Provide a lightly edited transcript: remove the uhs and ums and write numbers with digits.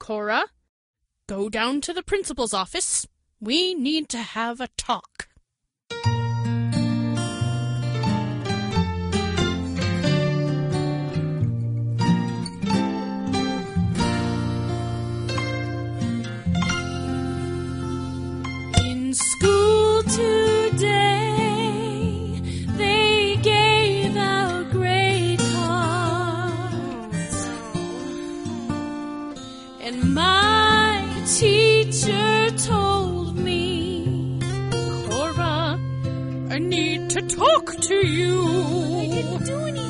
Cora. Go down to the principal's office. We need to have a talk. In school today, they gave out grade cards, and my teacher told me, Cora, I need to talk to you.